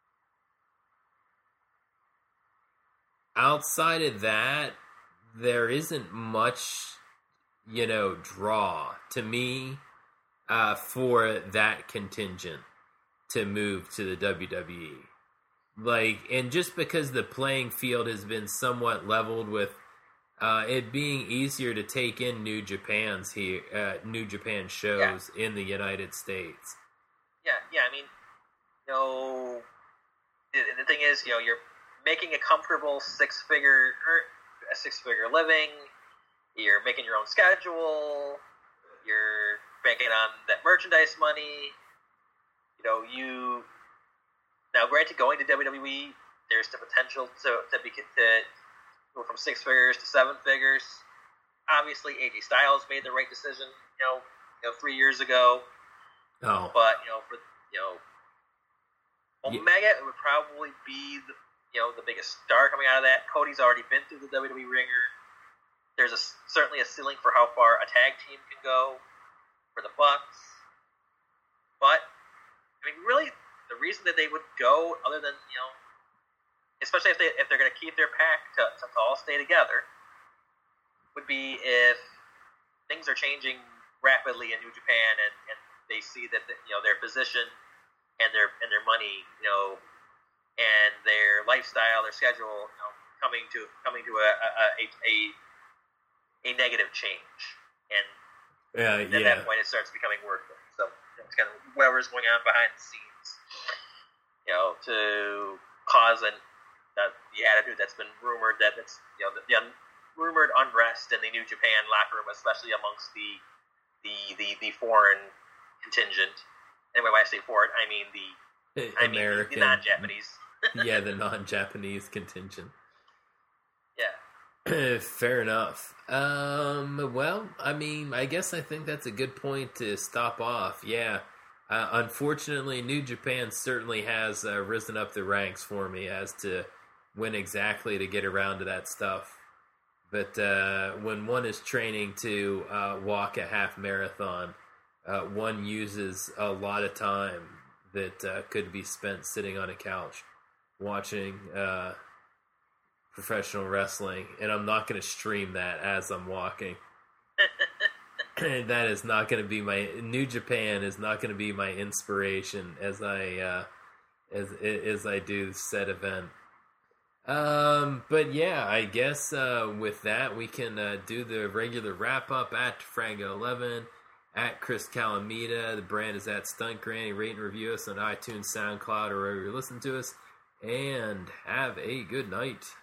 Outside of that, there isn't much, you know, draw to me uh, for that contingent to move to the W W E. Like, and just because the playing field has been somewhat leveled with uh, it being easier to take in New Japan's here, uh, New Japan shows yeah. in the United States. Yeah, yeah. I mean, you know, the, the thing is, you know, you're making a comfortable six-figure, a six-figure living. You're making your own schedule. You're banking on that merchandise money. You know, you now, granted, going to W W E, there's the potential to to be to go from six figures to seven figures. Obviously, A J Styles made the right decision, you know, you know, three years ago. Oh, but you know, for you know, Omega, yeah. it would probably be the you know the biggest star coming out of that. Cody's already been through the W W E ringer. There's a certainly a ceiling for how far a tag team can go. for the Bucks. But I mean, really, the reason that they would go, other than you know, especially if they if they're going to keep their pack to, to all stay together, would be if things are changing rapidly in New Japan and, and they see that the, you know their position and their and their money, you know, and their lifestyle, their schedule, you know, coming to coming to a a, a, a, a negative change, and uh, at yeah. that point it starts becoming worthless. So it's kind of whatever's going on behind the scenes, you know, to cause an uh, the attitude that's been rumored that it's you know the, the un, rumored unrest in the New Japan locker room, especially amongst the the the, the foreign contingent. Anyway, when I say foreign, I mean the I American, mean the, the non-Japanese. Yeah, the non-Japanese contingent. Yeah. Fair enough. Um, well, I mean, I guess I think that's a good point to stop off. Yeah. Uh, unfortunately, New Japan certainly has uh, risen up the ranks for me as to when exactly to get around to that stuff. But uh, when one is training to uh, walk a half marathon, uh, one uses a lot of time that uh, could be spent sitting on a couch watching uh, professional wrestling, and I'm not going to stream that as I'm walking. That is not going to be my New Japan is not going to be my inspiration as I uh, as as I do said event. Um, but yeah, I guess uh, with that we can uh, do the regular wrap up at Frango eleven. At Chris Calamita. The brand is at Stunt Granny. Rate and review us on iTunes, SoundCloud, or wherever you listen to us. And have a good night.